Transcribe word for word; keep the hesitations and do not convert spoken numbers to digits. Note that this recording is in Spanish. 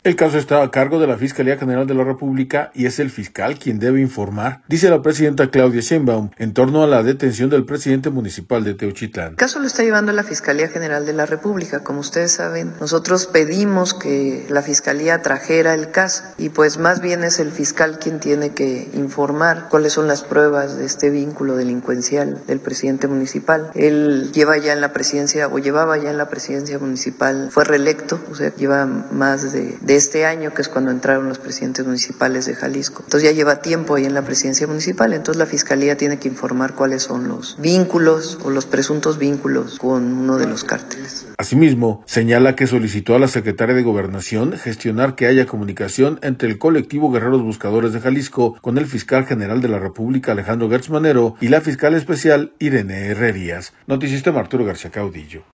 El caso está a cargo de la Fiscalía General de la República y es el fiscal quien debe informar, dice la presidenta Claudia Sheinbaum, en torno a la detención del presidente municipal de Teuchitlán. El caso lo está llevando la Fiscalía General de la República. Como ustedes saben, nosotros pedimos que la Fiscalía trajera el caso y pues más bien es el fiscal quien tiene que informar cuáles son las pruebas de este vínculo delincuencial del presidente municipal. Él lleva ya en la presidencia o llevaba ya en la presidencia municipal, fue reelecto, o sea, lleva más de, de este año, que es cuando entraron los presidentes municipales de Jalisco. Entonces ya lleva tiempo ahí en la presidencia municipal, entonces la Fiscalía tiene que informar cuáles son los vínculos o los presuntos vínculos con uno de los cárteles. Asimismo, señala que solicitó a la secretaria de Gobernación gestionar que haya comunicación entre el colectivo Guerreros Buscadores de Jalisco con el fiscal general de la República, Alejandro Gertz Manero, y la fiscal especial Irene Herrerías. Noticista Arturo García Caudillo.